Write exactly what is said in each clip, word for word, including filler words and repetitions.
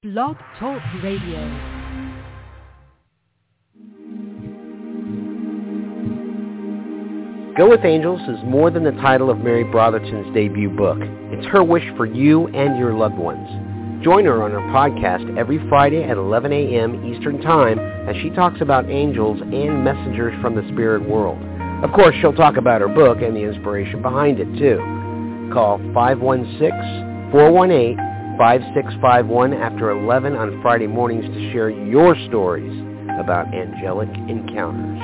Blog Talk Radio. Go With Angels is more than the title of Mary Brotherton's debut book. It's her wish for you and your loved ones. Join her on her podcast every Friday at eleven a.m. Eastern Time as she talks about angels and messengers from the spirit world. Of course, she'll talk about her book and the inspiration behind it, too. Call five one six, four one eight, five six five one after eleven on Friday mornings to share your stories about angelic encounters.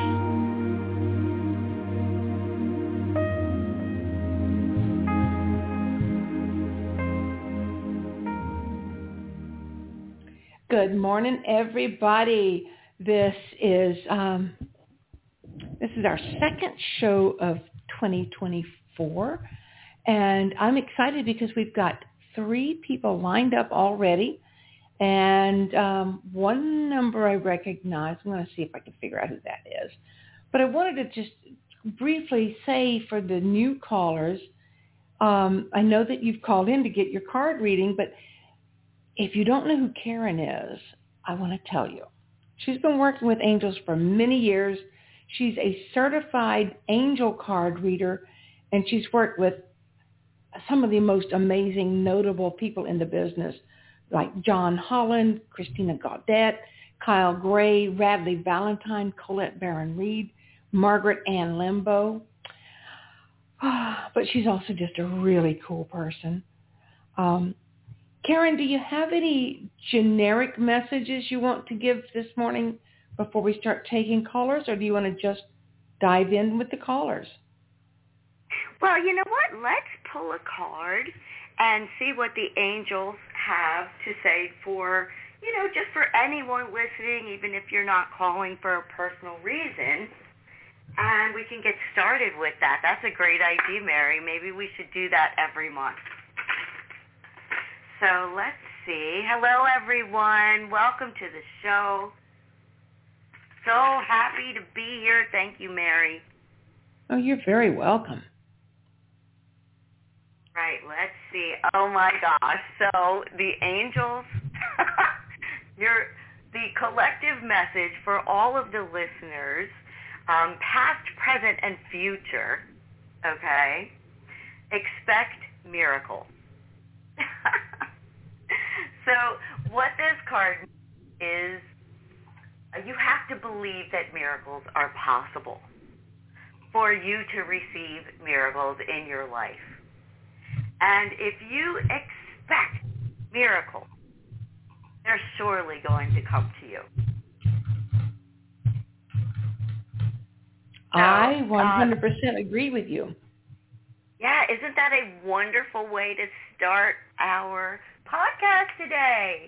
Good morning, everybody. This is um, this is our second show of twenty twenty-four, and I'm excited because we've got three people lined up already, and um, one number I recognize. I'm going to see if I can figure out who that is. But I wanted to just briefly say for the new callers, um, I know that you've called in to get your card reading, but if you don't know who Karen is, I want to tell you. She's been working with angels for many years. She's a certified angel card reader, and she's worked with some of the most amazing, notable people in the business, like John Holland, Christina Gaudet, Kyle Gray, Radley Valentine, Colette Baron Reed, Margaret Ann Limbo. But she's also just a really cool person. Um, Karen, do you have any generic messages you want to give this morning before we start taking callers, or do you want to just dive in with the callers? Well, you know what? Let's pull a card and see what the angels have to say for, you know, just for anyone listening, even if you're not calling for a personal reason. And we can get started with that. That's a great idea, Mary. Maybe we should do that every month. So let's see. Hello, everyone. Welcome to the show. So happy to be here. Thank you, Mary. Oh, you're very welcome. Right, let's see. Oh, my gosh. So the angels, your, the collective message for all of the listeners, um, past, present, and future, okay, expect miracles. So what this card is, you have to believe that miracles are possible for you to receive miracles in your life. And if you expect miracles, they're surely going to come to you. So, I one hundred percent uh, agree with you. Yeah, isn't that a wonderful way to start our podcast today?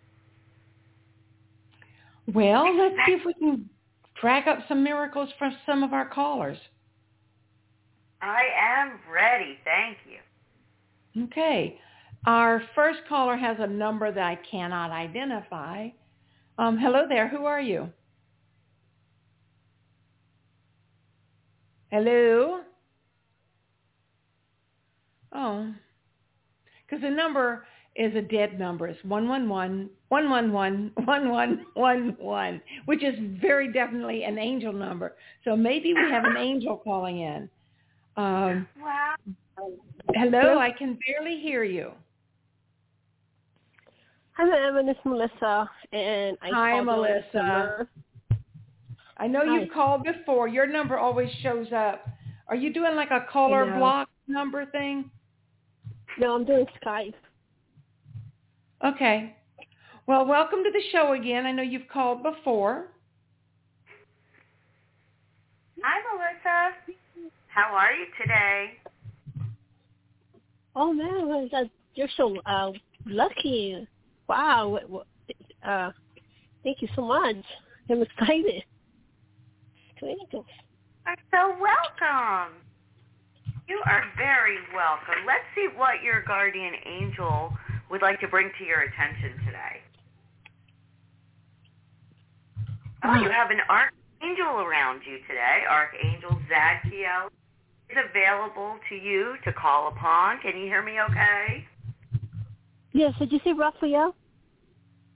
Well, let's see if we can track up some miracles from some of our callers. I am ready. Thank you. Okay. Our first caller has a number that I cannot identify. Um, hello there. Who are you? Hello? Oh. Because the number is a dead number. It's one one one, one one one, one one one one, which is very definitely an angel number. So maybe we have an angel calling in. Um, wow. Hello, I can barely hear you. Hi, my name is Melissa, and I Hi, called Melissa. I know Hi. you've called before. Your number always shows up. Are you doing like a caller block number thing? No, I'm doing Skype. Okay. Well, welcome to the show again. I know you've called before. Hi, Melissa. How are you today? Oh, man, you're so uh, lucky. Wow. Uh, thank you so much. I'm excited. Thank you. You're so welcome. You are very welcome. Let's see what your guardian angel would like to bring to your attention today. Oh, you have an archangel around you today. Archangel Zadkiel is available to you to call upon. Can you hear me okay? Yes, did you say Raphael?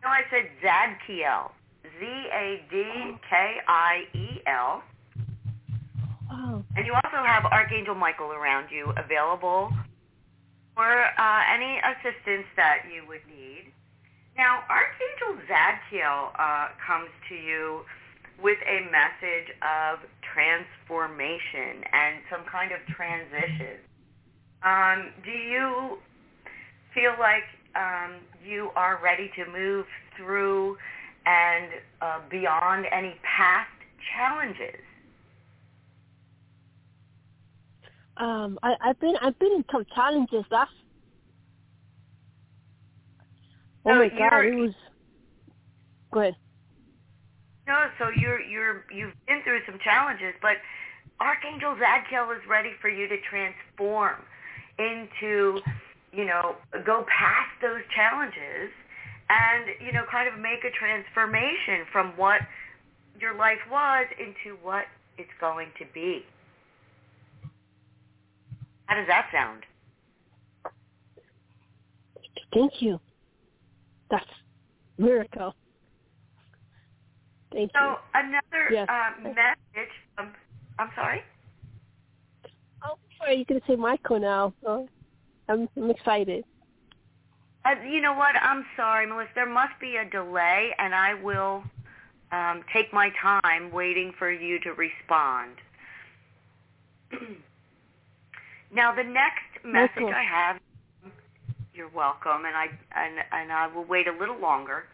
No, I said Zadkiel. Z A D K I E L. Oh. And you also have Archangel Michael around you available for uh, any assistance that you would need. Now, Archangel Zadkiel uh, comes to you with a message of transformation and some kind of transition. Um, do you feel like um, you are ready to move through and uh, beyond any past challenges? Um, I, I've been I've been in some challenges. That's oh So my God, you're- it was. Go ahead. No, so you're you're you've been through some challenges, but Archangel Zadkiel is ready for you to transform into, you know, go past those challenges and, you know, kind of make a transformation from what your life was into what it's going to be. How does that sound? Thank you. That's miracle. Thank So you. another Yes. uh, message. Um, I'm sorry. Oh, sorry, you can say Michael now. Oh, I'm, I'm excited. Uh, you know what? I'm sorry, Melissa. There must be a delay, and I will um, take my time waiting for you to respond. Now, the next message Michael. I have. You're welcome, and I and and I will wait a little longer.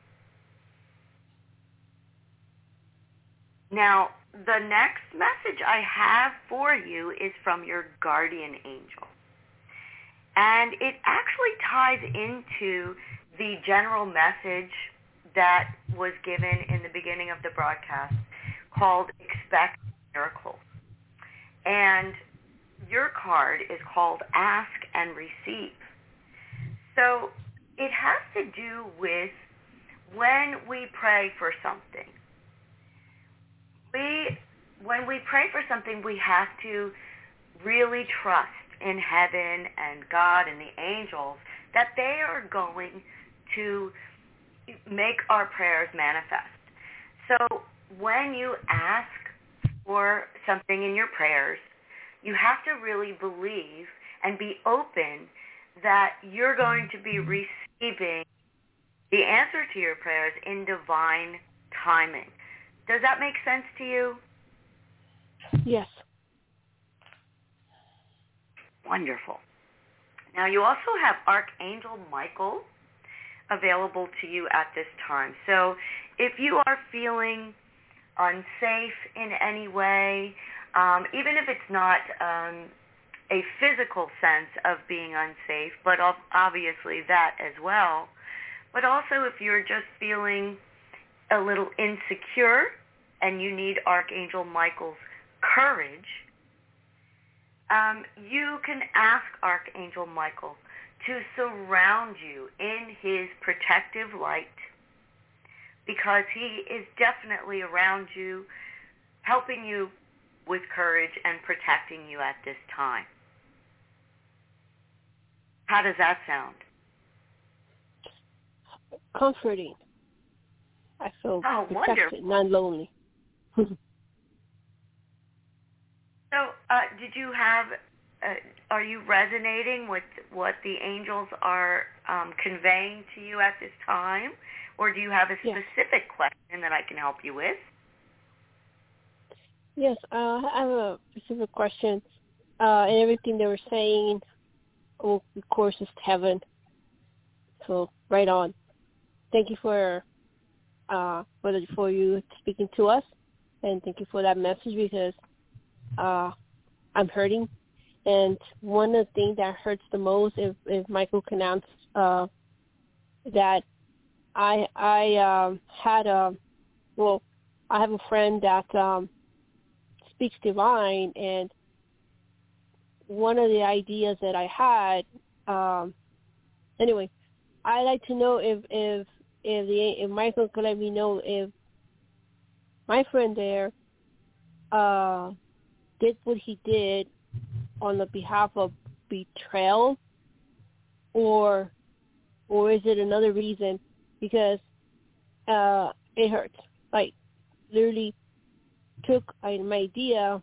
Now, the next message I have for you is from your guardian angel. And it actually ties into the general message that was given in the beginning of the broadcast called Expect Miracles. And your card is called Ask and Receive. So it has to do with when we pray for something. We, when we pray for something, we have to really trust in heaven and God and the angels that they are going to make our prayers manifest. So when you ask for something in your prayers, you have to really believe and be open that you're going to be receiving the answer to your prayers in divine timing. Does that make sense to you? Yes. Wonderful. Now, you also have Archangel Michael available to you at this time. So if you are feeling unsafe in any way, um, even if it's not um, a physical sense of being unsafe, but obviously that as well, but also if you're just feeling a little insecure and you need Archangel Michael's courage, um, you can ask Archangel Michael to surround you in his protective light, because he is definitely around you, helping you with courage and protecting you at this time. How does that sound? Comforting. I feel Oh, protected, wonderful. not lonely. So, uh, did you have, uh, are you resonating with what the angels are um, conveying to you at this time? Or do you have a Yes. specific question that I can help you with? Yes, uh, I have a specific question. Uh, and everything they were saying, well, of course, is heaven. So, right on. Thank you for uh, for, the, for you speaking to us, and thank you for that message, because uh, I'm hurting. And one of the things that hurts the most, if, if Michael can announce uh, that I I um, had a, well, I have a friend that um, speaks divine, and one of the ideas that I had, um, anyway, I'd like to know if if if, the, if Michael could let me know if my friend there uh, did what he did on the behalf of betrayal, or or is it another reason? because uh, it hurts. Like, literally took an idea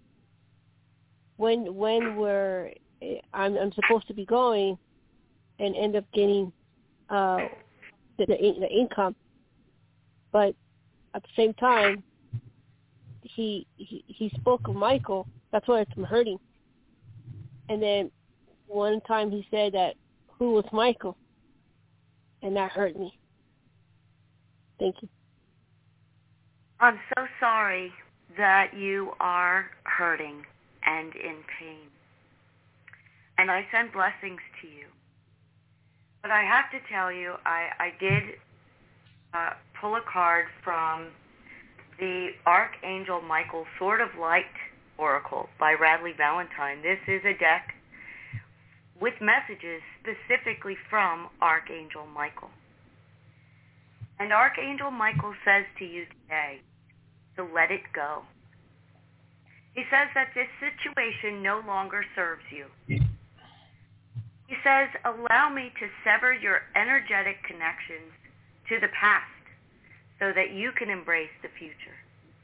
when when we're I'm I'm supposed to be going and end up getting uh, the, the the income, but at the same time he he, he spoke of Michael. That's why I'm hurting. And then one time he said that who was Michael, and that hurt me. Thank you. I'm so sorry that you are hurting and in pain. And I send blessings to you. But I have to tell you, I, I did uh, pull a card from the Archangel Michael Sword of Light Oracle by Radley Valentine. This is a deck with messages specifically from Archangel Michael. And Archangel Michael says to you today to let it go. He says that this situation no longer serves you. He says, allow me to sever your energetic connections to the past so that you can embrace the future.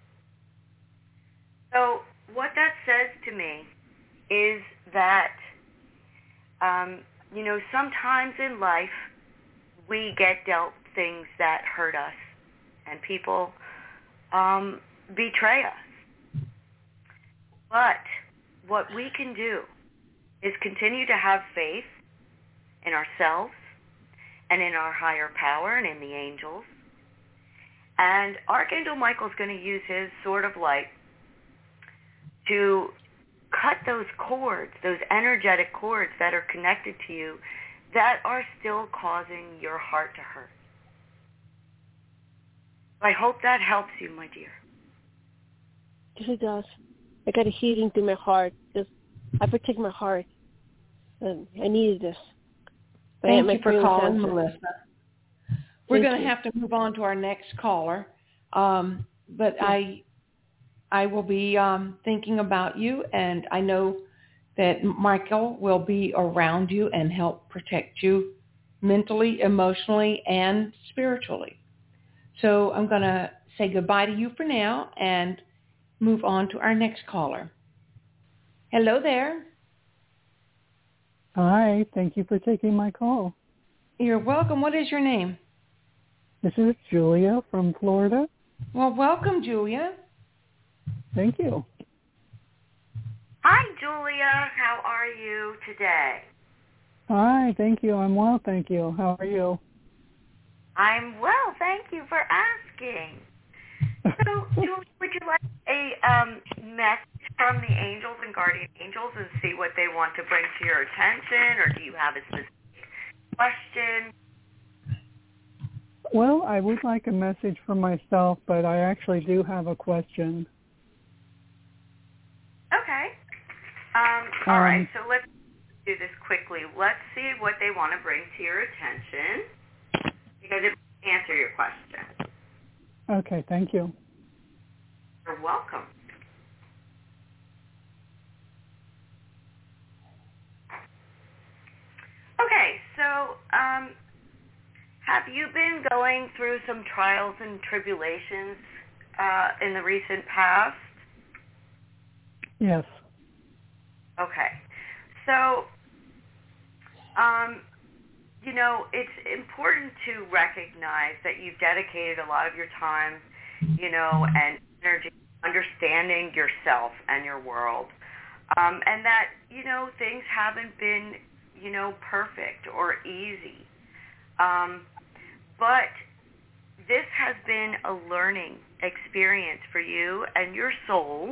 So what that says to me is that, um, you know, sometimes in life we get dealt things that hurt us and people um, betray us. But what we can do is continue to have faith in ourselves and in our higher power and in the angels. And Archangel Michael's going to use his sword of light to cut those cords, those energetic cords that are connected to you that are still causing your heart to hurt. I hope that helps you, my dear. Yes, it does. I got a healing through my heart. Just, I protect my heart. And I needed this. But Thank I you for calling, answer. Melissa. We're Thank going to you. have to move on to our next caller, um, but Yeah. I I will be um, thinking about you, and I know that Michael will be around you and help protect you mentally, emotionally, and spiritually. So I'm going to say goodbye to you for now and move on to our next caller. Hello there. Hi, thank you for taking my call. You're welcome. What is your name? This is Julia from Florida. Well, welcome, Julia. Thank you. Hi, Julia. How are you today? Hi, thank you. I'm well, thank you. How are you? I'm well. Thank you for asking. So, Julia, would you like a um, message from the angels and guardian angels and see what they want to bring to your attention, or do you have a specific question? Well, I would like a message for myself, but I actually do have a question. Okay. Um, all Um, right, so let's do this quickly. Let's see what they want to bring to your attention, because it will answer your question. Okay, thank you. You're welcome. Okay, so um, have you been going through some trials and tribulations uh, in the recent past? Yes. Okay. So, um, you know, it's important to recognize that you've dedicated a lot of your time, you know, and energy understanding yourself and your world. Um, and that, you know, things haven't been, you know, perfect or easy. Um, but this has been a learning experience for you and your soul.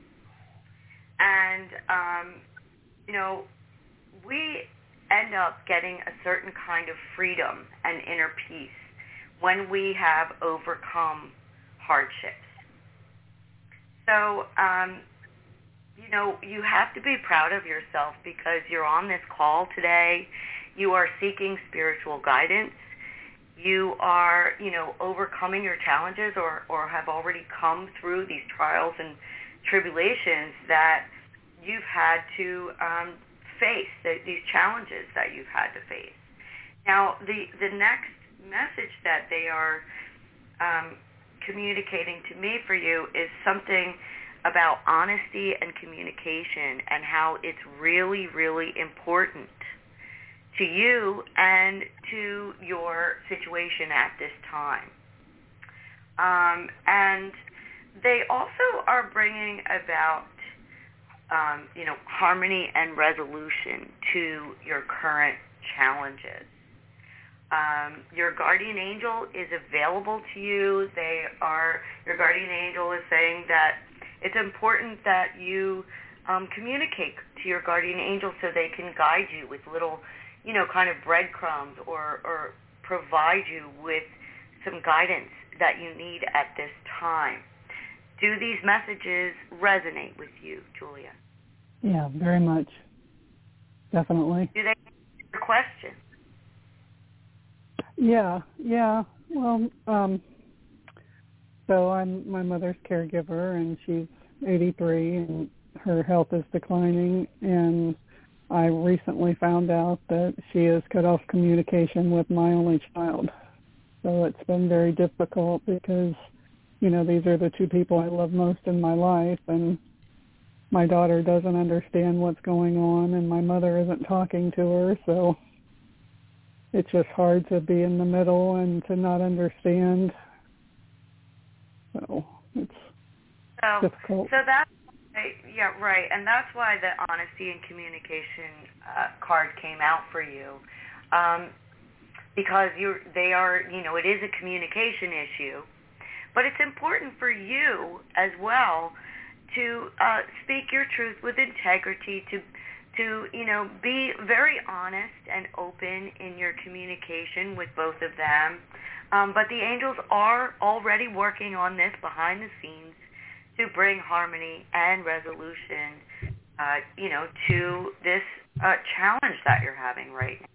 And, um, you know, we end up getting a certain kind of freedom and inner peace when we have overcome hardships. So, um, you know, you have to be proud of yourself because you're on this call today. You are seeking spiritual guidance. You are, you know, overcoming your challenges or, or have already come through these trials and tribulations that you've had to um, face, the, these challenges that you've had to face. Now, the, the next message that they are um, communicating to me for you is something about honesty and communication and how it's really, really important to you and to your situation at this time. Um, and they also are bringing about, um, you know, harmony and resolution to your current challenges. Um, your guardian angel is available to you. They are, your guardian angel is saying that it's important that you um, communicate to your guardian angel so they can guide you with little, you know, kind of breadcrumbs or, or provide you with some guidance that you need at this time. Do these messages resonate with you, Julia? Yeah, very much. Definitely. Do they answer your question? Yeah, yeah. Well, um, so I'm my mother's caregiver, and she's eighty-three, and her health is declining, and I recently found out that she has cut off communication with my only child. So it's been very difficult because, you know, these are the two people I love most in my life, and my daughter doesn't understand what's going on, and my mother isn't talking to her, so it's just hard to be in the middle and to not understand. So it's so, difficult. So that's, yeah, right, and that's why the honesty and communication uh, card came out for you. Um, because you're, they are, you know, it is a communication issue, but it's important for you as well to uh, speak your truth with integrity, to, to, you know, be very honest and open in your communication with both of them. Um, but the angels are already working on this behind the scenes to bring harmony and resolution, uh, you know, to this uh, challenge that you're having right now.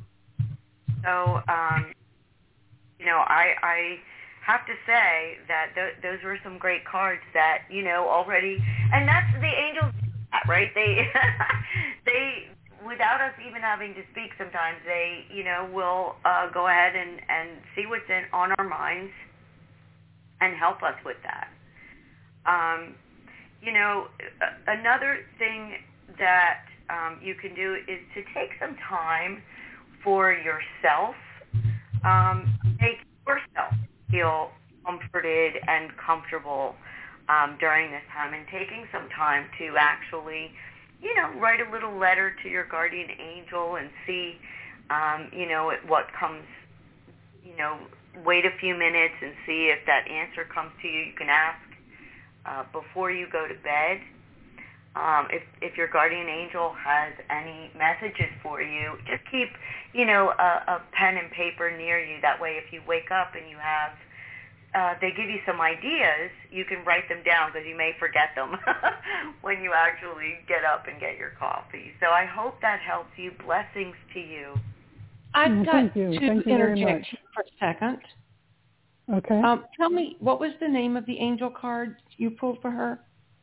So, um, you know, I, I have to say that th- those were some great cards that, you know, already, and that's the angels, right? They, they, without us even having to speak sometimes, they, you know, will uh, go ahead and, and see what's in, on our minds and help us with that. Um, you know, another thing that um, you can do is to take some time for yourself, um, make yourself feel comforted and comfortable um, during this time, and taking some time to actually, you know, write a little letter to your guardian angel and see, um, you know, what comes, you know, wait a few minutes and see if that answer comes to you. You can ask uh, before you go to bed. Um, if, if your guardian angel has any messages for you, just keep, you know, a, a pen and paper near you. That way, if you wake up and you have, uh, they give you some ideas, you can write them down because you may forget them when you actually get up and get your coffee. So I hope that helps you. Blessings to you. I've Mm, got thank you. to Thank you very interject much. for a second. Okay. Um, tell me, what was the name of the angel card you pulled for her?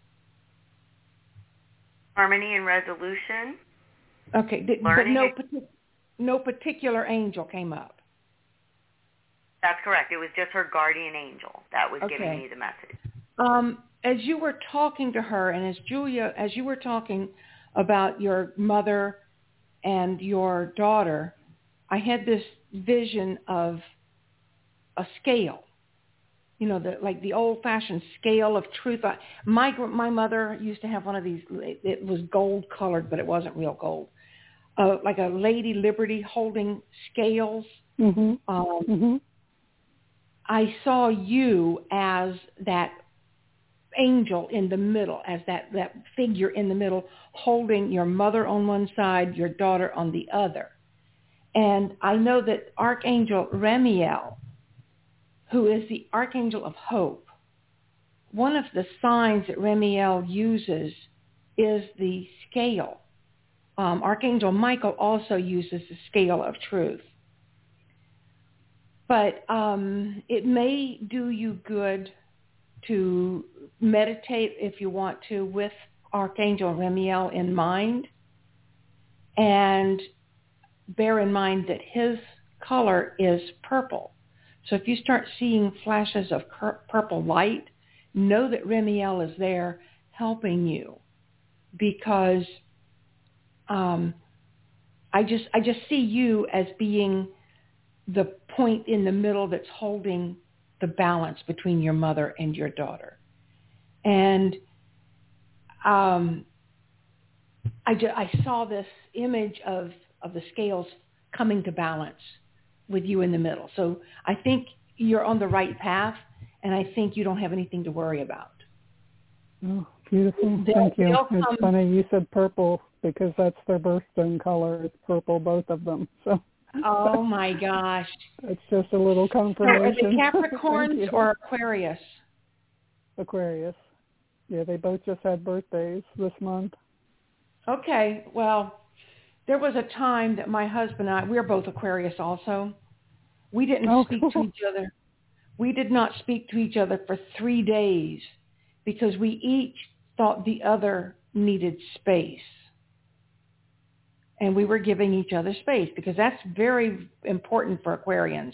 Harmony and resolution. Okay, th- but Learning no, it- partic- no particular angel came up. That's correct. It was just her guardian angel that was Okay. giving me the message. Um, as you were talking to her, and as Julia, as you were talking about your mother and your daughter, I had this vision of a scale. You know, the, like the old-fashioned scale of truth. I, my my mother used to have one of these. It was gold-colored, but it wasn't real gold. Uh, like a Lady Liberty holding scales. Mm-hmm. Um, mm-hmm. I saw you as that angel in the middle, as that, that figure in the middle, holding your mother on one side, your daughter on the other. And I know that Archangel Ramiel, who is the Archangel of Hope, one of the signs that Ramiel uses is the scale. Um, Archangel Michael also uses the scale of truth. But um, it may do you good to meditate, if you want to, with Archangel Ramiel in mind, and bear in mind that his color is purple. So if you start seeing flashes of cur- purple light, know that Remiel is there helping you, because um, I just I just see you as being the point in the middle that's holding the balance between your mother and your daughter. And um, I, ju- I saw this image of, of the scales coming to balance with you in the middle. So I think you're on the right path, and I think you don't have anything to worry about. Oh, beautiful. They'll, Thank you. they'll It's come, funny you said purple, because that's their birthstone color. It's purple, both of them. So. Oh, my gosh. It's just a little So confirmation. are they Capricorns or Aquarius? Aquarius. Yeah, they both just had birthdays this month. Okay, well, there was a time that my husband and I, we are both Aquarius also. We didn't Oh, speak cool. to each other. We did not speak to each other for three days because we each thought the other needed space. And we were giving each other space, because that's very important for Aquarians.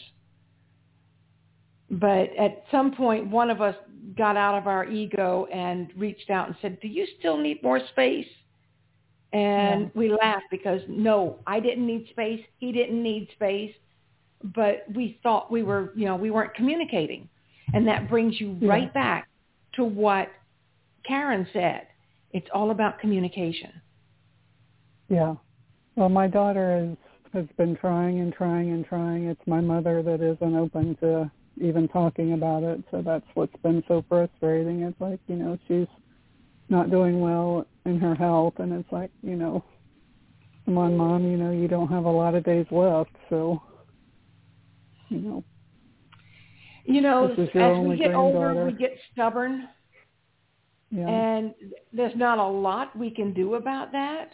But at some point, one of us got out of our ego and reached out and said, do you still need more space? And yeah. we laughed because, no, I didn't need space. He didn't need space. But we thought we were, you know, we weren't communicating. And that brings you yeah. right back to what Karen said. It's all about communication. Yeah. Well, my daughter has, has been trying and trying and trying. It's my mother that isn't open to even talking about it. So that's what's been so frustrating. It's like, you know, she's not doing well in her health. And it's like, you know, come on, Mom, you know, you don't have a lot of days left. So, you know. You know, this is your as only we get granddaughter. older, we get stubborn. Yeah. And there's not a lot we can do about that.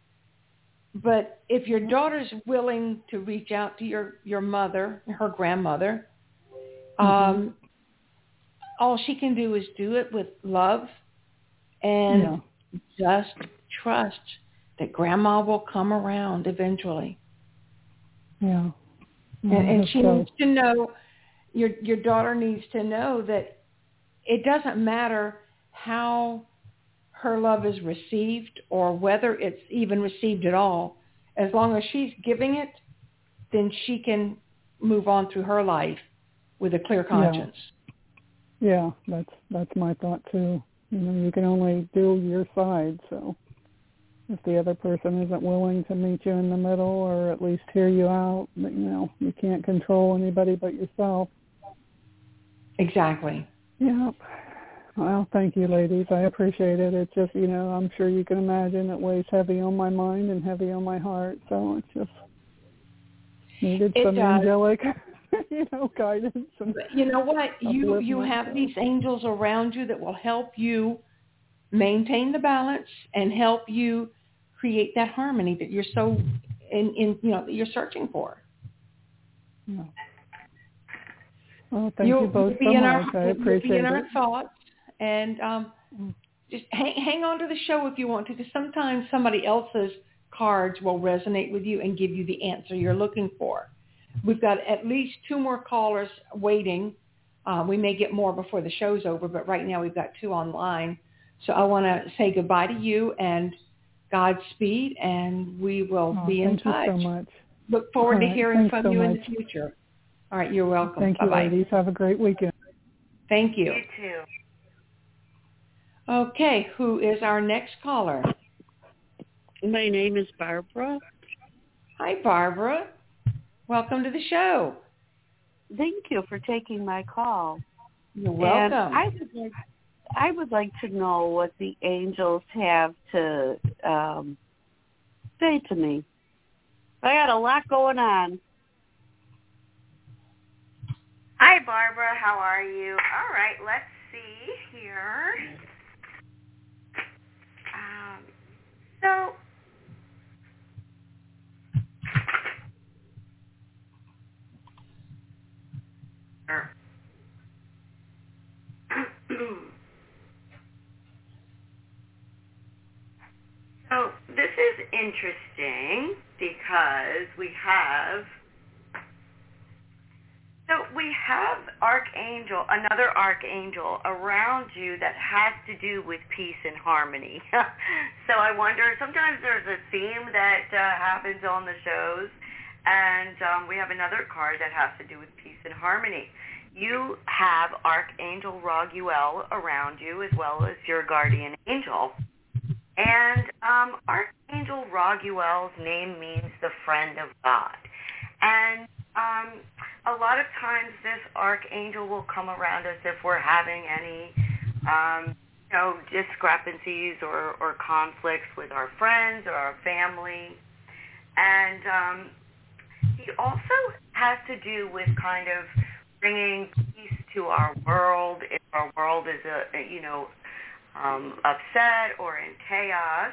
But if your daughter's willing to reach out to your, your mother, her grandmother, mm-hmm. um, all she can do is do it with love and yeah. just trust that Grandma will come around eventually. Yeah. And, and she so. needs to know, your your daughter needs to know that it doesn't matter how her love is received or whether it's even received at all. As long as she's giving it, then she can move on through her life with a clear conscience. Yeah, yeah that's that's my thought too. You know, you can only do your side, so if the other person isn't willing to meet you in the middle or at least hear you out, you know, you can't control anybody but yourself. Exactly. Yeah. Well, thank you, ladies. I appreciate it. It's just, you know, I'm sure you can imagine it weighs heavy on my mind and heavy on my heart. So it's just needed it some does. angelic, you know, guidance. And you know what? You you have these angels around you that will help you maintain the balance and help you create that harmony that you're so in, in you know that you're searching for. Yeah. Well, thank you'll, you both you'll so our, much. I appreciate you'll be in it. our thoughts, and um, just hang, hang on to the show if you want to, because sometimes somebody else's cards will resonate with you and give you the answer you're looking for. We've got at least two more callers waiting. Uh, we may get more before the show's over, but right now we've got two online. So I want to say goodbye to you and Godspeed, and we will oh, be in thank touch. Thank you so much. Look forward All to right, hearing from so you much. in the future. All right, you're welcome. Thank Bye-bye. you, ladies. Have a great weekend. Thank you. You too. Okay, who is our next caller? My name is Barbara. Hi, Barbara. Welcome to the show. Thank you for taking my call. You're welcome. And I would like, I would like to know what the angels have to um, say to me. I got a lot going on. Hi, Barbara. How are you? All right, let's see here. Um, so, so this is interesting because we have actually have archangel, another archangel around you that has to do with peace and harmony. So I wonder, sometimes there's a theme that uh, happens on the shows, and um, we have another card that has to do with peace and harmony. You have Archangel Raguel around you, as well as your guardian angel. And um, Archangel Raguel's name means the friend of God. And um, a lot of times this archangel will come around us if we're having any, um, you know, discrepancies or, or conflicts with our friends or our family. And um, he also has to do with kind of bringing peace to our world. If our world is, a, you know, um, upset or in chaos,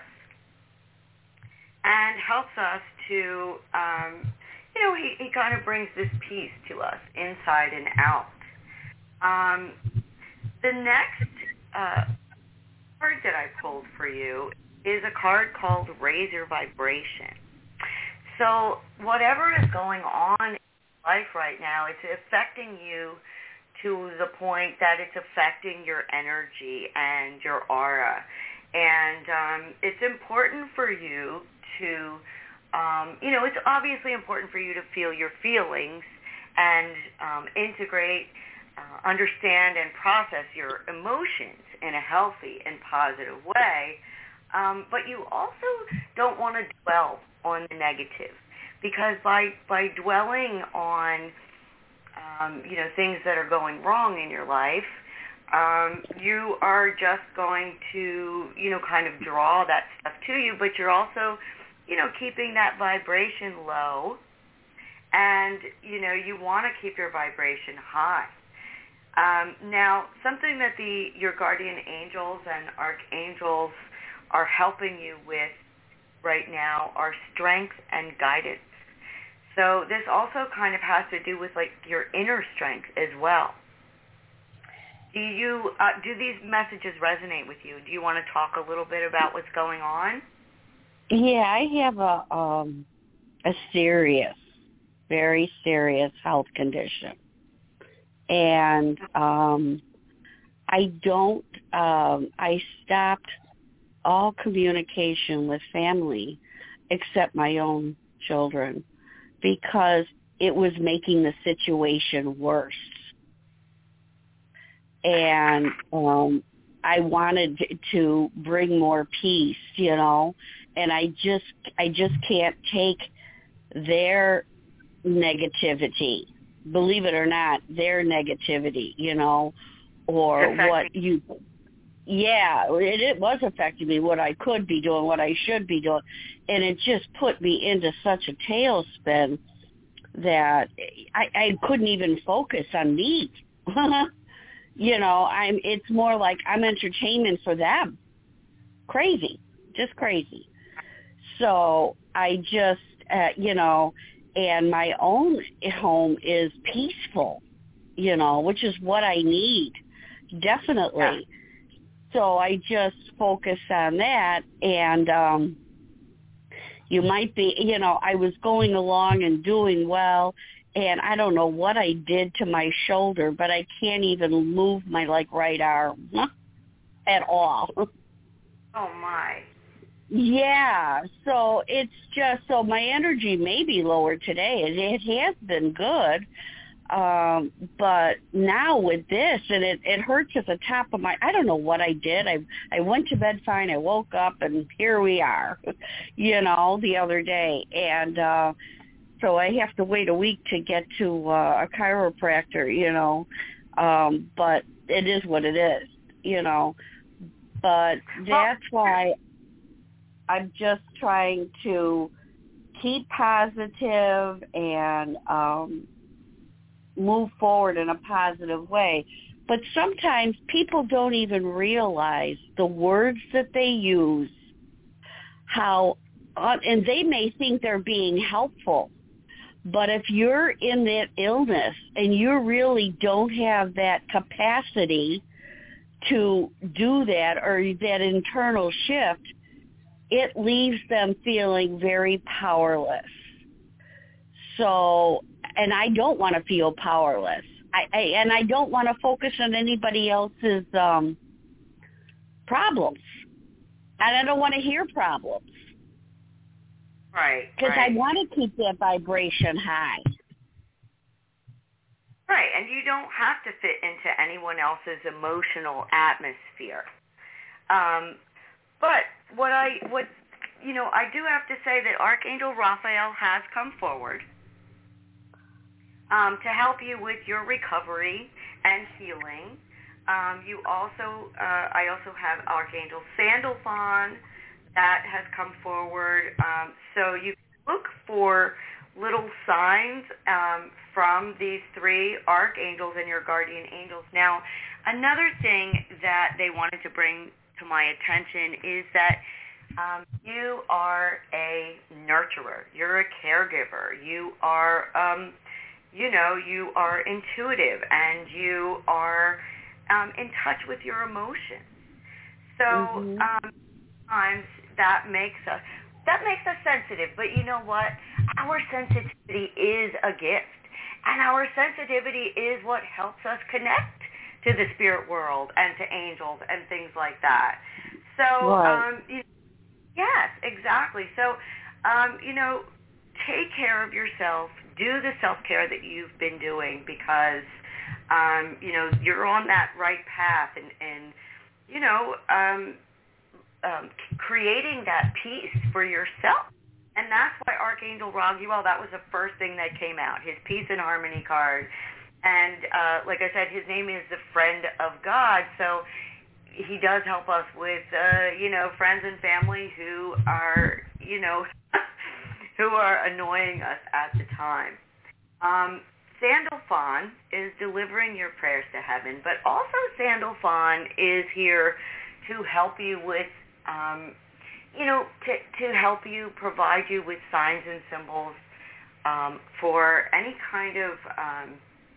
and helps us to... Um, You know, he, he kind of brings this peace to us inside and out. Um, the next uh, card that I pulled for you is a card called Raise Your Vibration. So whatever is going on in life right now, it's affecting you to the point that it's affecting your energy and your aura. And um, it's important for you to... Um, you know, it's obviously important for you to feel your feelings and um, integrate, uh, understand, and process your emotions in a healthy and positive way. Um, but you also don't want to dwell on the negative, because by by dwelling on, um, you know, things that are going wrong in your life, um, you are just going to, you know, kind of draw that stuff to you. But you're also, you know, keeping that vibration low, and, you know, you want to keep your vibration high. Um, now, something that the your guardian angels and archangels are helping you with right now are strength and guidance. So this also kind of has to do with, like, your inner strength as well. Do you uh, do these messages resonate with you? Do you want to talk a little bit about what's going on? Yeah, I have a um, a serious, very serious health condition, and um, I don't. Um, I stopped all communication with family, except my own children, because it was making the situation worse, and um, I wanted to bring more peace, you know. And I just, I just can't take their negativity, believe it or not, their negativity, you know, or what you, yeah, it, it was affecting me, what I could be doing, what I should be doing. And it just put me into such a tailspin that I, I couldn't even focus on me. You know, I'm, it's more like I'm entertainment for them. Crazy, just crazy. So I just, uh, you know, and my own home is peaceful, you know, which is what I need, definitely. Yeah. So I just focus on that, and um, you might be, you know, I was going along and doing well, and I don't know what I did to my shoulder, but I can't even move my, like, right arm at all. Oh, my. Yeah, so it's just, so my energy may be lower today. It, it has been good, um, but now with this, and it, it hurts at the top of my, I don't know what I did. I I went to bed fine. I woke up, and here we are, you know, the other day. And uh, so I have to wait a week to get to uh, a chiropractor, you know, um, but it is what it is, you know. But that's why I'm just trying to keep positive and um, move forward in a positive way. But sometimes people don't even realize the words that they use, how, uh, and they may think they're being helpful. But if you're in that illness and you really don't have that capacity to do that, or that internal shift, it leaves them feeling very powerless. So, and I don't want to feel powerless. I, I and I don't want to focus on anybody else's um, problems, and I don't want to hear problems. Right. Because right. I want to keep that vibration high. Right, and you don't have to fit into anyone else's emotional atmosphere. Um, but what I, what, you know, I do have to say that Archangel Raphael has come forward um, to help you with your recovery and healing. Um, you also, uh, I also have Archangel Sandalphon that has come forward. Um, so you look for little signs um, from these three archangels and your guardian angels. Now, another thing that they wanted to bring to my attention is that um, you are a nurturer. You're a caregiver. You are, um, you know, you are intuitive, and you are um, in touch with your emotions. So mm-hmm. um, sometimes that makes us That makes us sensitive, but you know what? Our sensitivity is a gift, and our sensitivity is what helps us connect to the spirit world and to angels and things like that. So, right. um, you, yes, exactly. So, um, you know, take care of yourself. Do the self-care that you've been doing because, um, you know, you're on that right path, and, and you know, um, Um, creating that peace for yourself. And that's why Archangel Raguel, that was the first thing that came out, his Peace and Harmony card. And uh, like I said, his name is the Friend of God. So he does help us with, uh, you know, friends and family who are, you know, who are annoying us at the time. Um, Sandalphon is delivering your prayers to heaven, but also Sandalphon is here to help you with Um, you know, to, to help you, provide you with signs and symbols um, for any kind of um,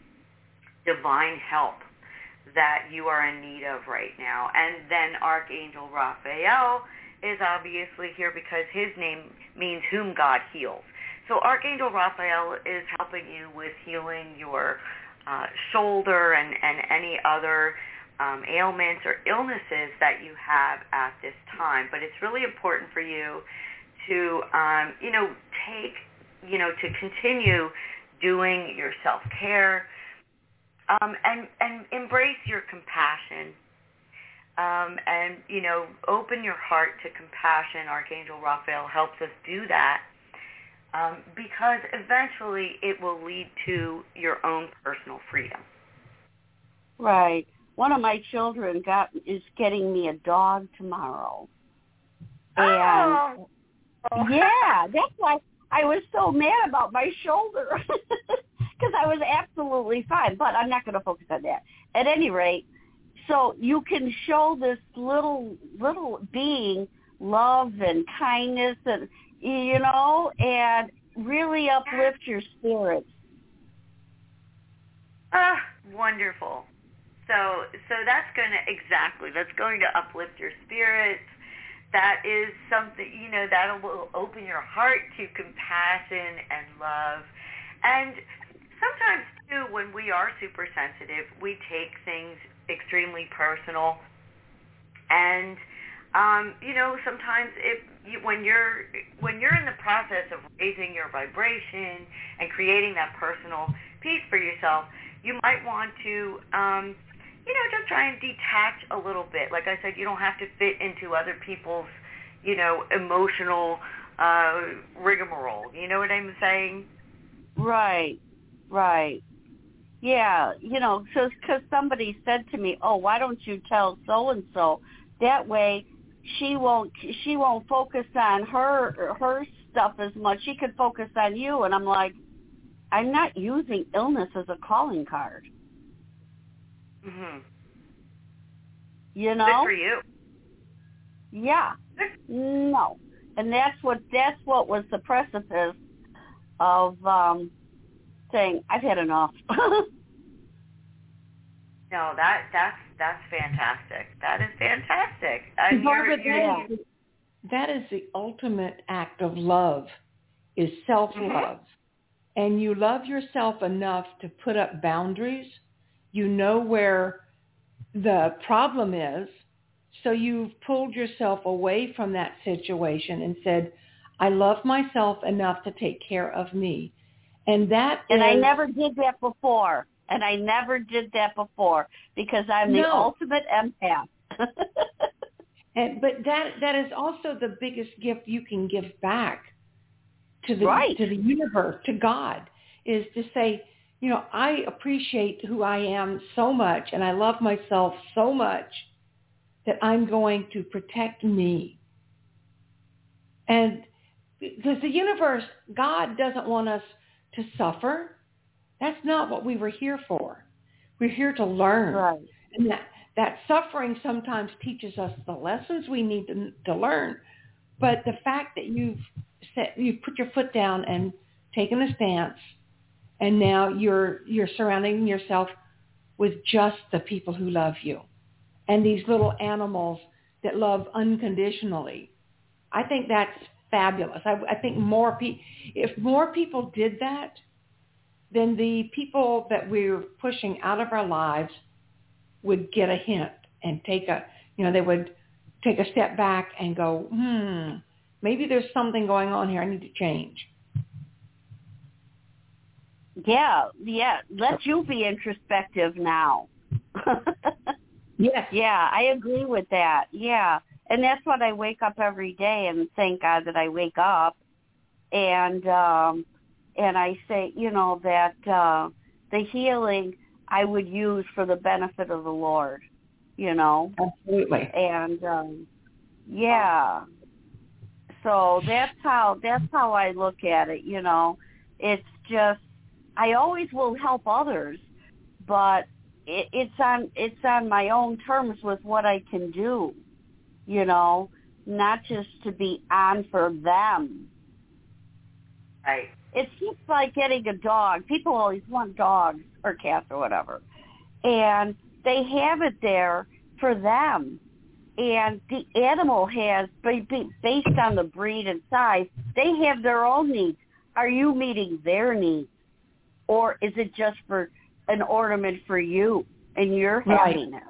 divine help that you are in need of right now. And then Archangel Raphael is obviously here because his name means whom God heals. So Archangel Raphael is helping you with healing your uh, shoulder and, and any other Um, ailments or illnesses that you have at this time. But it's really important for you to, um, you know, take, you know, to continue doing your self-care um, and, and embrace your compassion um, and, you know, open your heart to compassion. Archangel Raphael helps us do that um, because eventually it will lead to your own personal freedom. Right. One of my children got is getting me a dog tomorrow. And oh. yeah, that's why I was so mad about my shoulder because I was absolutely fine. But I'm not going to focus on that. At any rate, so you can show this little little being love and kindness, and you know, and really uplift your spirits. Ah, wonderful. So so that's going to, exactly, that's going to uplift your spirits. That is something, you know, that will open your heart to compassion and love. And sometimes, too, when we are super sensitive, we take things extremely personal. And, um, you know, sometimes if you, when you're when you're in the process of raising your vibration and creating that personal peace for yourself, you might want to, um, you know, just try and detach a little bit. Like I said, you don't have to fit into other people's, you know, emotional uh, rigmarole. You know what I'm saying? Right, right. Yeah, you know, so because somebody said to me, "Oh, why don't you tell so and so? That way, she won't she won't focus on her her stuff as much. She could focus on you." And I'm like, I'm not using illness as a calling card. Mm-hmm. You know? Good for you. Yeah. No. And that's what that's what was the precipice of um, saying, I've had enough. No, that that's that's fantastic. That is fantastic. And Barbara, you're, you're, that, is, that is the ultimate act of love, is self-love. Mm-hmm. And you love yourself enough to put up boundaries You know where the problem is. So you've pulled yourself away from that situation and said, I love myself enough to take care of me. And that And is, I never did that before. And I never did that before because I'm the No. ultimate empath. and, but that that is also the biggest gift you can give back to the Right. to the universe, to God, is to say, you know, I appreciate who I am so much and I love myself so much that I'm going to protect me. And because the universe, God doesn't want us to suffer. That's not what we were here for. We're here to learn. Right. And that, that suffering sometimes teaches us the lessons we need to, to learn. But the fact that you've set, you've put your foot down and taken a stance, and now you're you're surrounding yourself with just the people who love you, and these little animals that love unconditionally. I think that's fabulous. I, I think more pe- if more people did that, then the people that we're pushing out of our lives would get a hint and take a, you know, they would take a step back and go, hmm, maybe there's something going on here. I need to change. Yeah, yeah. Let you be introspective now. Yes. Yeah, I agree with that. Yeah. And that's what I wake up every day and thank God that I wake up. And um, and I say, you know, that uh, the healing I would use for the benefit of the Lord, you know. Absolutely. And um, yeah. So that's how that's how I look at it, you know. It's just I always will help others, but it, it's on it's on my own terms with what I can do, you know, not just to be on for them. Right. It's just like getting a dog. People always want dogs or cats or whatever, and they have it there for them. And the animal has, based on the breed and size, they have their own needs. Are you meeting their needs? Or is it just for an ornament for you and your Right. happiness?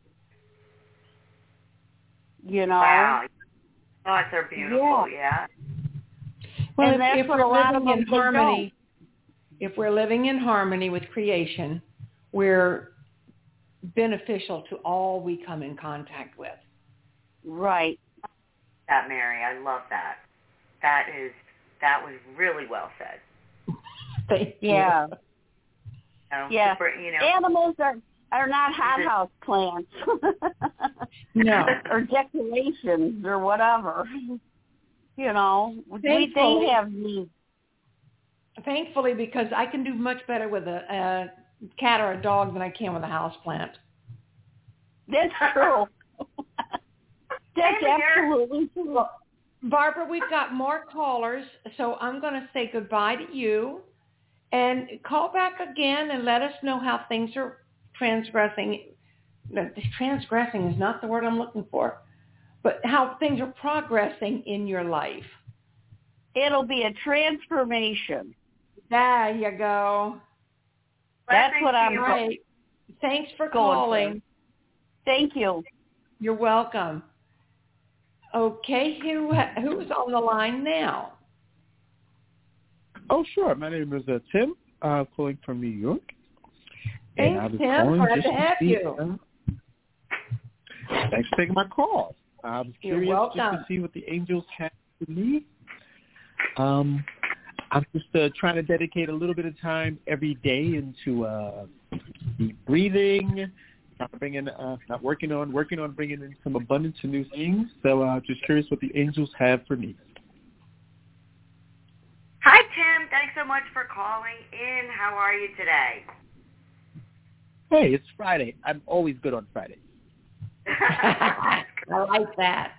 You know? Wow. Thoughts are beautiful, yeah. Well, And if, that's if what we're a lot of living in them, they harmony, if we're living in harmony with creation, we're beneficial to all we come in contact with. Right. That, Mary, I love that. That is, that was really well said. Thank you. Yeah. You know, Yeah. super, you know, Animals are, are not hothouse plants. No. Or decorations or whatever. You know, we, Thankfully- they have needs. Thankfully, because I can do much better with a, a cat or a dog than I can with a house plant. That's true. That's Same here. absolutely true. Barbara, we've got more callers, so I'm going to say goodbye to you. And call back again and let us know how things are transgressing. No, transgressing is not the word I'm looking for, but how things are progressing in your life. It'll be a transformation. There you go. That's Blessings what to I'm you. Right. Thanks for Going calling. Thank you. You're welcome. Okay, who who's on the line now? Oh, sure. My name is uh, Tim, uh, calling from New York. Thanks, and I was Tim. calling Glad just to have see, you. Uh, thanks for taking my call. I was You're curious just welcome. to see what the angels had for me. Um, I'm just uh, trying to dedicate a little bit of time every day into uh, deep breathing, not bringing, uh, not working on, working on bringing in some abundance and new things. So uh, just curious what the angels have for me. Hi, Tim. Thanks so much for calling in. How are you today? Hey, it's Friday. I'm always good on Friday. I like that.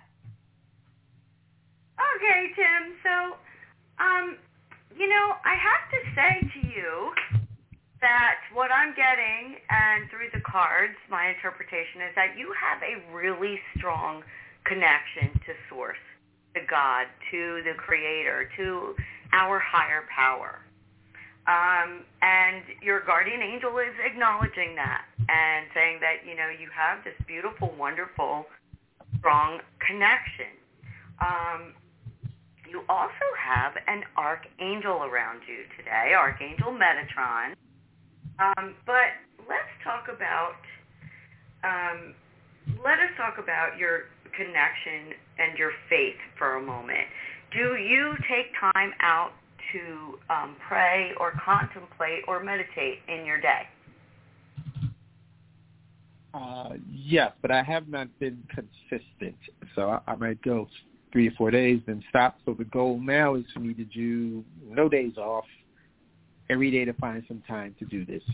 Okay, Tim. So, um, you know, I have to say to you that what I'm getting, and through the cards, my interpretation is that you have a really strong connection to Source, to God, to the Creator, to our higher power. Um, and your guardian angel is acknowledging that and saying that, you know, you have this beautiful, wonderful, strong connection. Um, you also have an archangel around you today, Archangel Metatron. Um, but let's talk about, um, let us talk about your connection and your faith for a moment. Do you take time out to um, pray or contemplate or meditate in your day? Uh, yes, but I have not been consistent. So I, I might go three or four days, then stop. So the goal now is for me to do no days off, every day to find some time to do this.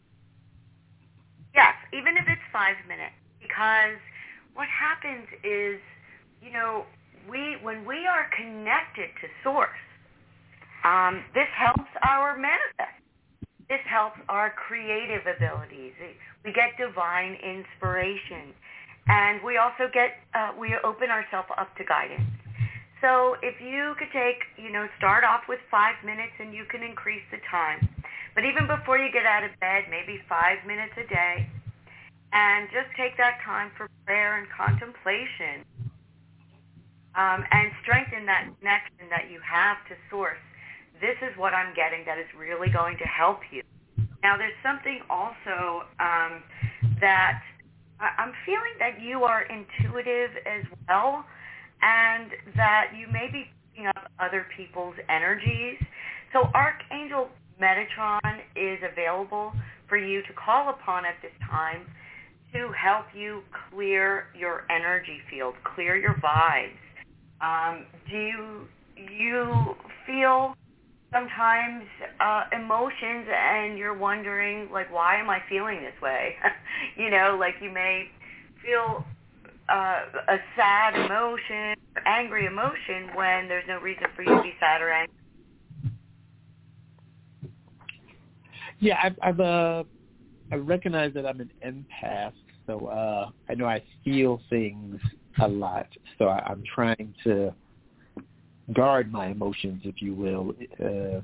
Yes, even if it's five minutes, because what happens is, you know, we when we are connected to Source, um, this helps our manifest. This helps our creative abilities. We get divine inspiration, and we also get uh, we open ourselves up to guidance. So if you could take, you know, start off with five minutes, and you can increase the time. But even before you get out of bed, maybe five minutes a day, and just take that time for prayer and contemplation, um, and strengthen that connection that you have to Source. This is what I'm getting that is really going to help you. Now, there's something also um, that I'm feeling that you are intuitive as well, and that you may be picking up other people's energies. So Archangel Metatron is available for you to call upon at this time to help you clear your energy field, clear your vibes. Um, do you, you feel sometimes uh, emotions and you're wondering, like, why am I feeling this way? You know, like you may feel uh, a sad emotion, or angry emotion when there's no reason for you to be sad or angry. Yeah, I've, I've uh, I recognize that I'm an empath, so uh, I know I feel things a lot. So I, I'm trying to guard my emotions, if you will. Uh,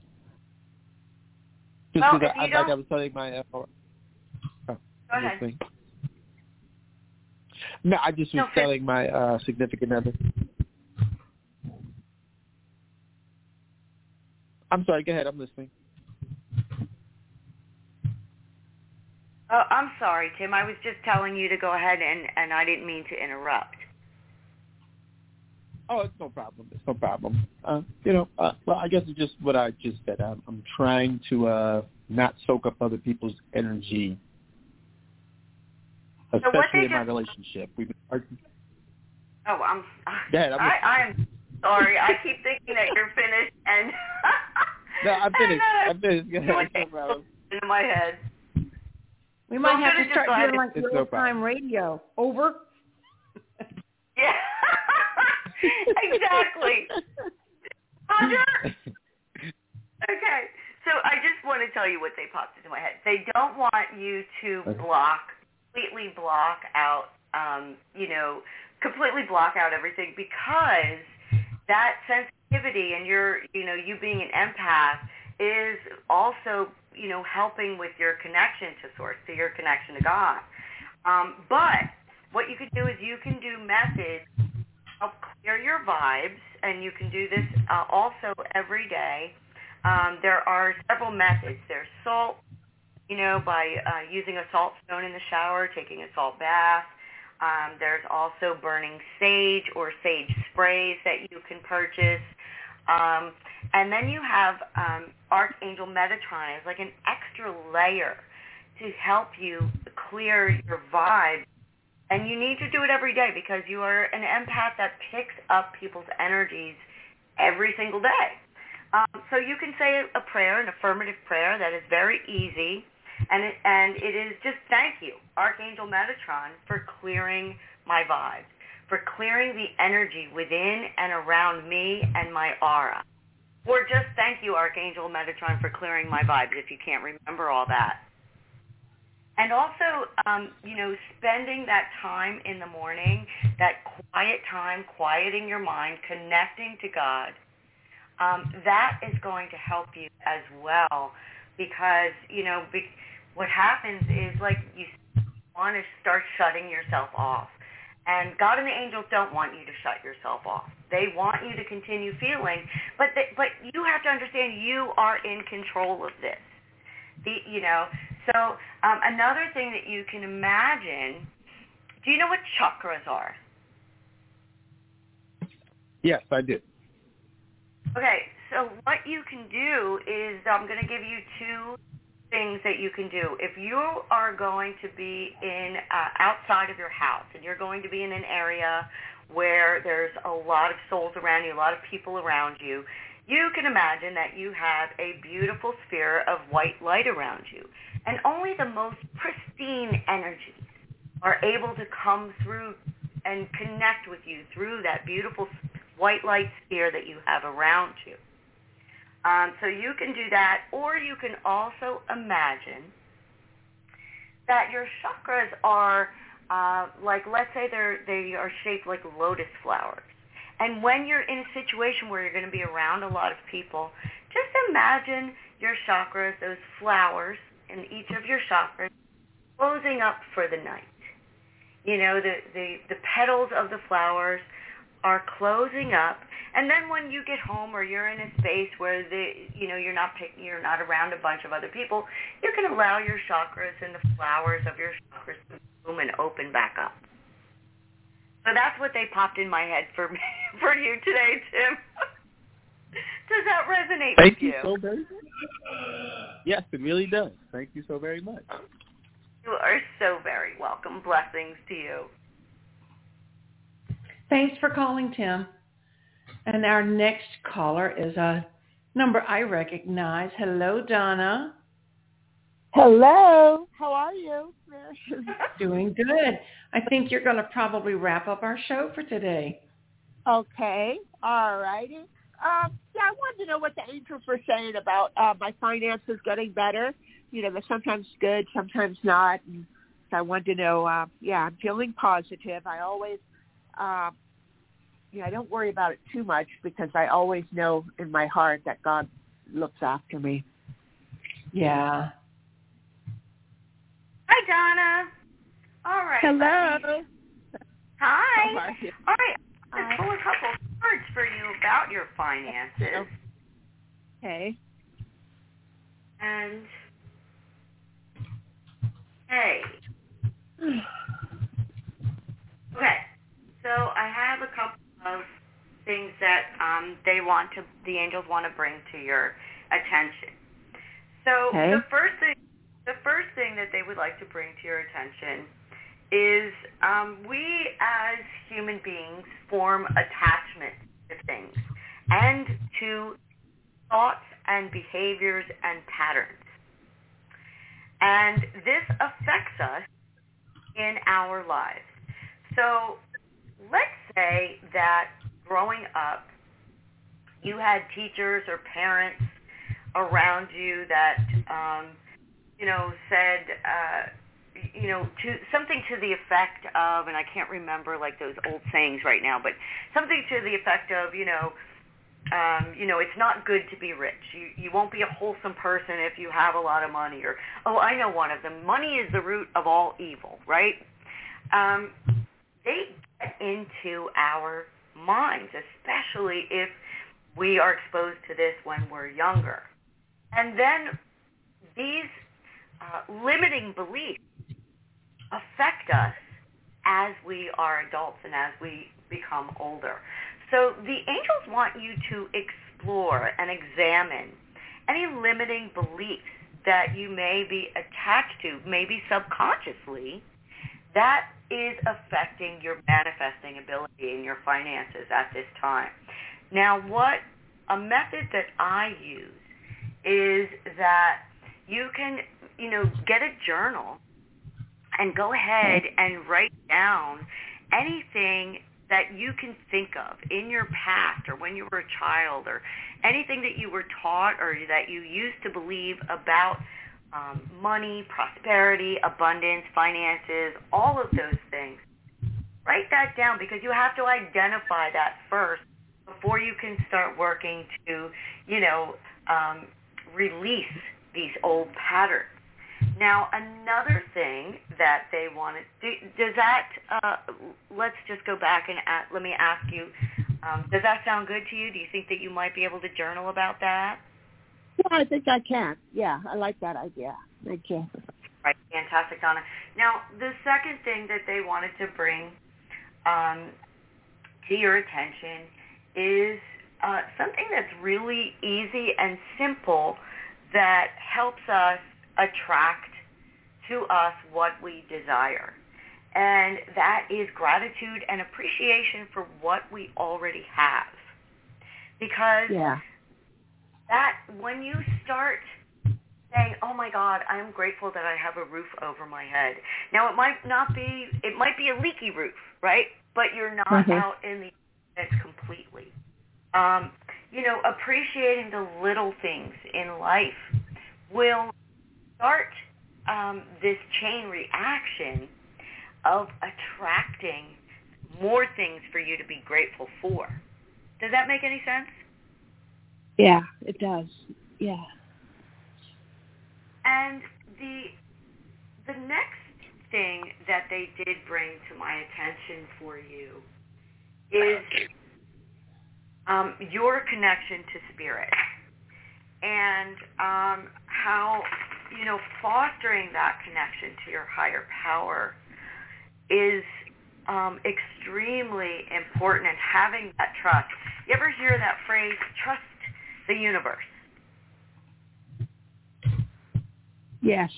just well, because I, I, like I was telling my uh, oh, go ahead. Listening. No, I just was no, telling my uh, significant other. I'm sorry. Go ahead. I'm listening. Oh, I'm sorry, Tim. I was just telling you to go ahead, and, and I didn't mean to interrupt. Oh, it's no problem. It's no problem. Uh, you know, uh, well, I guess it's just what I just said. I'm, I'm trying to uh, not soak up other people's energy, especially so in my just, relationship. We've been arguing. Oh, I'm. Dad, I'm I, I'm sorry. I keep thinking that you're finished, and no, I'm finished. And, uh, I'm finished. Go ahead. No problem. In my head. We might well, have to start doing like it's real-time no radio. Over. Yeah. Exactly. Roger. Okay. So I just want to tell you what they popped into my head. They don't want you to block, completely block out, um, you know, completely block out everything, because that sensitivity and your, you know, you being an empath is also, you know, helping with your connection to Source, to your connection to God. Um, but what you could do is you can do methods help clear your vibes, and you can do this uh, also every day. Um, there are several methods. There's salt, you know, by uh, using a salt stone in the shower, taking a salt bath. Um, there's also burning sage or sage sprays that you can purchase. Um, and then you have um, Archangel Metatron as like an extra layer to help you clear your vibe. And you need to do it every day, because you are an empath that picks up people's energies every single day. Um, so you can say a prayer, an affirmative prayer that is very easy, and it, and it is just thank you, Archangel Metatron, for clearing my vibe, for clearing the energy within and around me and my aura. Or just thank you, Archangel Metatron, for clearing my vibes, if you can't remember all that. And also, um, you know, spending that time in the morning, that quiet time, quieting your mind, connecting to God, um, that is going to help you as well because, you know, be, what happens is, like, you want to start shutting yourself off. And God and the angels don't want you to shut yourself off. They want you to continue feeling, but they, but you have to understand you are in control of this. The, you know, so um, another thing that you can imagine, do you know what chakras are? Yes, I do. Okay, so what you can do is I'm going to give you two things that you can do. If you are going to be in uh, outside of your house and you're going to be in an area where there's a lot of souls around you, a lot of people around you, you can imagine that you have a beautiful sphere of white light around you. And only the most pristine energies are able to come through and connect with you through that beautiful white light sphere that you have around you. Um, so you can do that, or you can also imagine that your chakras are uh, like, let's say they're they are shaped like lotus flowers. And when you're in a situation where you're going to be around a lot of people, just imagine your chakras, those flowers in each of your chakras, closing up for the night. You know, the, the, the petals of the flowers are closing up, and then when you get home or you're in a space where the you know you're not pick, you're not around a bunch of other people, you can allow your chakras and the flowers of your chakras to bloom and open back up. So that's what they popped in my head for me, for you today, Tim. Does that resonate Thank with you? Thank you so very much. Yes, it really does. Thank you so very much. You are so very welcome. Blessings to you. Thanks for calling, Tim. And our next caller is a number I recognize. Hello, Donna. Hello. How are you? Doing good. I think you're going to probably wrap up our show for today. Okay. All righty. Um, yeah, I wanted to know what the angels were saying about uh, my finances getting better. You know, they're sometimes good, sometimes not. And so I wanted to know, uh, yeah, I'm feeling positive. I always... Um, Yeah, I don't worry about it too much because I always know in my heart that God looks after me. Hi, Yeah. Donna. All right. Hello. Hi. How are you? All right. I'll pull a couple cards for you about your finances. Okay. And, hey. Okay. So I have a couple of things that um, they want to, the angels want to bring to your attention. So okay. the first thing, the first thing that they would like to bring to your attention is um, we as human beings form attachment to things and to thoughts and behaviors and patterns. And this affects us in our lives. So let's say that growing up, you had teachers or parents around you that, um, you know, said, uh, you know, to something to the effect of, and I can't remember like those old sayings right now, but something to the effect of, you know, um, you know, it's not good to be rich. You you won't be a wholesome person if you have a lot of money. Or, oh, I know one of them. Money is the root of all evil, right? Um, they get into our minds, especially if we are exposed to this when we're younger. And then these uh, limiting beliefs affect us as we are adults and as we become older. So the angels want you to explore and examine any limiting beliefs that you may be attached to, maybe subconsciously, that is affecting your manifesting ability and your finances at this time. Now, what a method that I use is that you can, you know, get a journal and go ahead and write down anything that you can think of in your past or when you were a child or anything that you were taught or that you used to believe about um, money, prosperity, abundance, finances, all of those things. Write that down because you have to identify that first before you can start working to, you know, um, release these old patterns. Now, another thing that they wanted, do, does that, uh, let's just go back and ask, let me ask you, um, does that sound good to you? Do you think that you might be able to journal about that? Yeah, I think I can. Yeah, I like that idea. Thank you. Right, fantastic, Donna. Now, the second thing that they wanted to bring um, to your attention is uh, something that's really easy and simple that helps us attract to us what we desire. And that is gratitude and appreciation for what we already have. Because yeah. that when you start saying, oh my God, I'm grateful that I have a roof over my head. Now it might not be, it might be a leaky roof, right? But you're not mm-hmm. out in the elements completely. Um, you know, appreciating the little things in life will start um, this chain reaction of attracting more things for you to be grateful for. Does that make any sense? Yeah, it does. Yeah. And the the next thing that they did bring to my attention for you is um, your connection to spirit and um, how, you know, fostering that connection to your higher power is um, extremely important, and having that trust. You ever hear that phrase, trust the universe? Yes.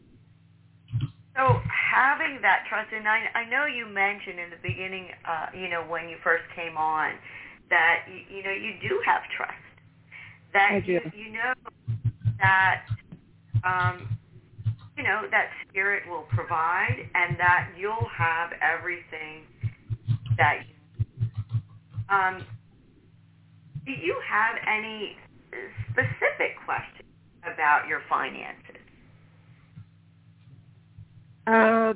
So having that trust, and I, I know you mentioned in the beginning, uh, you know, when you first came on, that, you, you know, you do have trust. That I do. You, you know that, um, you know, that spirit will provide and that you'll have everything that you need. Um, do you have any specific questions about your finances? Um,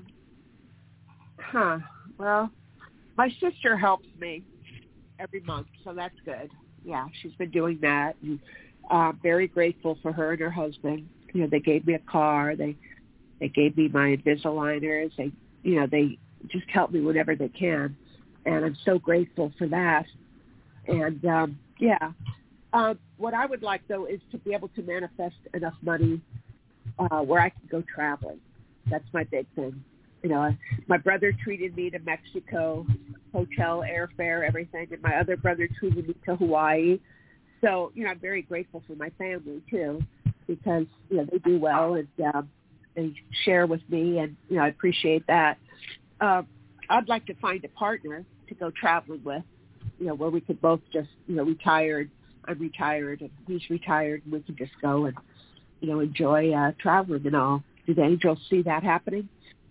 huh. Well, my sister helps me every month, so that's good. Yeah, she's been doing that. And uh, very grateful for her and her husband. You know, they gave me a car. They they gave me my Invisaligners. They, you know, they just help me whenever they can, and I'm so grateful for that. And um, yeah, um, what I would like though is to be able to manifest enough money uh, where I can go traveling. That's my big thing. You know, my brother treated me to Mexico, hotel, airfare, everything, and my other brother treated me to Hawaii. So, you know, I'm very grateful for my family too, because, you know, they do well and um, they share with me, and, you know, I appreciate that. Uh, I'd like to find a partner to go traveling with, you know, where we could both just, you know, retired. I'm retired and he's retired, and we can just go and, you know, enjoy uh, traveling and all. Do the angels see that happening?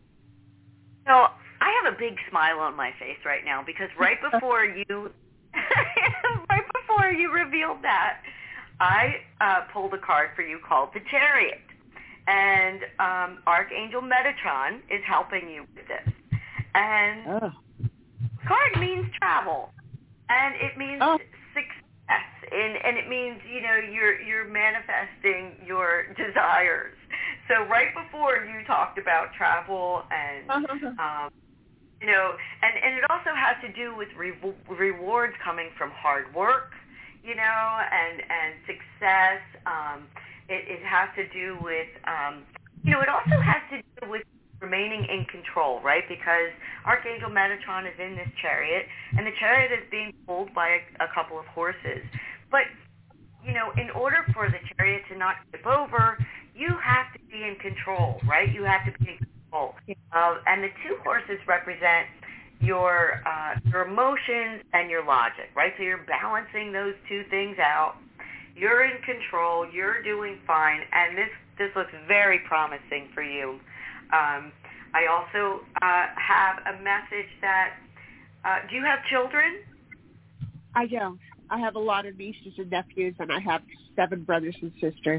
So I have a big smile on my face right now, because right before you, right before you revealed that, I uh, pulled a card for you called the Chariot, and um, Archangel Metatron is helping you with this. And oh. the card means travel, and it means oh. success, and, and it means, you know, you're you're manifesting your desires. So right before you talked about travel and, um, you know, and, and it also has to do with re- rewards coming from hard work, you know, and, and success. Um, it, it has to do with, um, you know, it also has to do with remaining in control, right? Because Archangel Metatron is in this chariot, and the chariot is being pulled by a, a couple of horses. But, you know, in order for the chariot to not tip over, you have to be in control, right? You have to be in control. Uh, and the two horses represent your uh, your emotions and your logic, right? So you're balancing those two things out. You're in control. You're doing fine. And this, this looks very promising for you. Um, I also uh, have a message that, uh, do you have children? I don't. I have a lot of nieces and nephews, and I have seven brothers and sisters.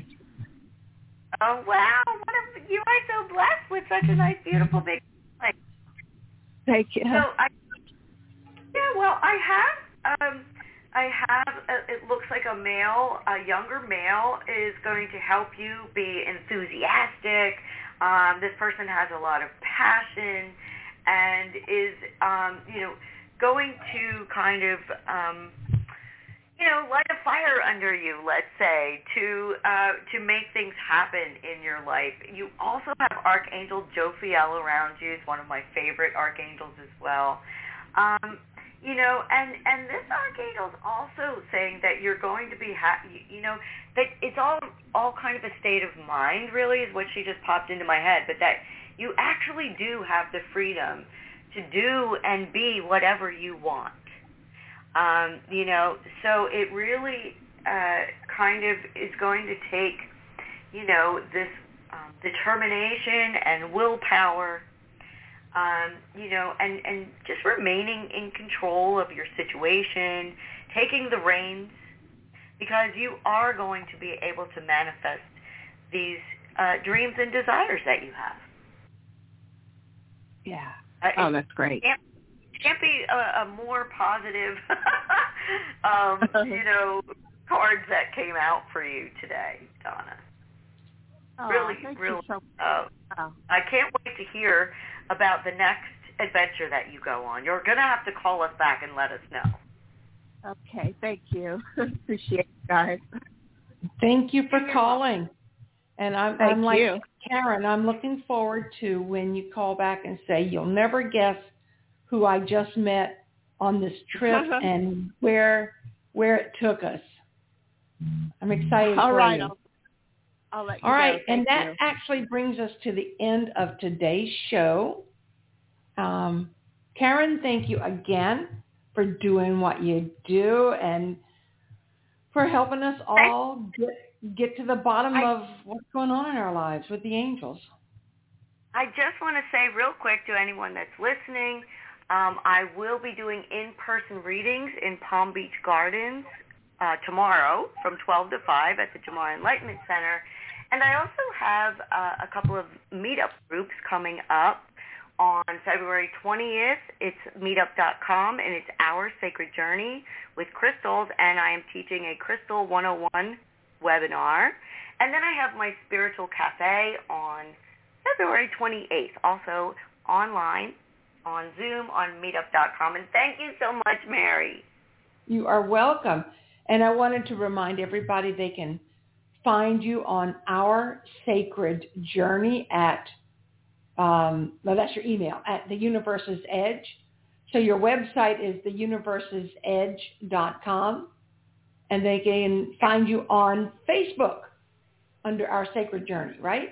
Oh, wow. What a, you are so blessed with such a nice, beautiful big family. Thank you. So, I, yeah, well, I have um, I have, a, it looks like a male, a younger male is going to help you be enthusiastic. Um, this person has a lot of passion and is, um, you know, going to kind of, um, you know, light a fire under you, let's say, to uh, to make things happen in your life. You also have Archangel Jophiel around you. He's one of my favorite archangels as well. Um, you know, and, and this archangel is also saying that you're going to be happy, you know, that it's all, all kind of a state of mind, really, is what she just popped into my head, but that you actually do have the freedom to do and be whatever you want. Um, you know, so it really uh, kind of is going to take, you know, this um, determination and willpower, um, you know, and, and just remaining in control of your situation, taking the reins, because you are going to be able to manifest these uh, dreams and desires that you have. Yeah. Uh, oh, that's great. Can't, can't be a, a more positive, um, you know, cards that came out for you today, Donna. Oh, really, thank really. You so uh, oh. I can't wait to hear about the next adventure that you go on. You're going to have to call us back and let us know. Okay, thank you. Appreciate it, guys. Thank you for calling. And I'm, Thank I'm like you. Karen, I'm looking forward to when you call back and say, you'll never guess who I just met on this trip and where where it took us. I'm excited All for right, you. I'll, I'll let you All right, go. and Thank that you. actually brings us to the end of today's show. Um, Karen, thank you again for doing what you do and for helping us all get get to the bottom I, of what's going on in our lives with the angels. I just want to say real quick to anyone that's listening, um, I will be doing in-person readings in Palm Beach Gardens uh, tomorrow from twelve to five at the Jamar Enlightenment Center. And I also have uh, a couple of meetup groups coming up on February twentieth. It's meetup dot com, and it's Our Sacred Journey with crystals, and I am teaching a Crystal one oh one webinar. And then I have my Spiritual Cafe on February twenty-eighth, also online on Zoom on meetup dot com. And thank you so much, Mary. You are welcome. And I wanted to remind everybody they can find you on Our Sacred Journey at, um, well, that's your email, at The Universe's Edge. So your website is the universes edge dot com. And they can find you on Facebook under Our Sacred Journey, right?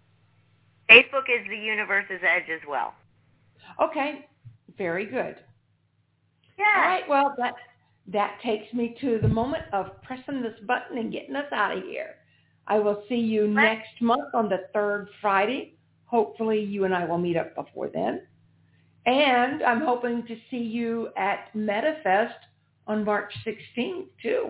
Facebook is The Universe's Edge as well. Okay, very good. Yeah. All right, well, that that takes me to the moment of pressing this button and getting us out of here. I will see you next month on the third Friday. Hopefully you and I will meet up before then. And I'm hoping to see you at MetaFest on March sixteenth, too.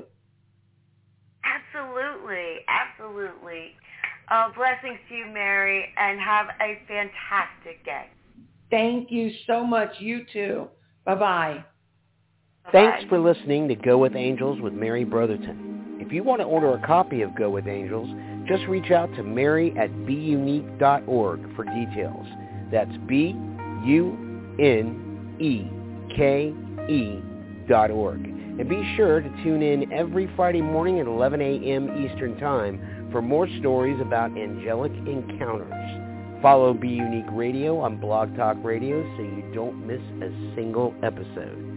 Absolutely, absolutely. Uh, blessings to you, Mary, and have a fantastic day. Thank you so much. You too. Bye-bye. Thanks for listening to Go With Angels with Mary Brotherton. If you want to order a copy of Go With Angels, just reach out to Mary at be unique dot org for details. That's B U N E K E dot org. And be sure to tune in every Friday morning at eleven a.m. Eastern Time for more stories about angelic encounters. Follow Be Unique Radio on Blog Talk Radio so you don't miss a single episode.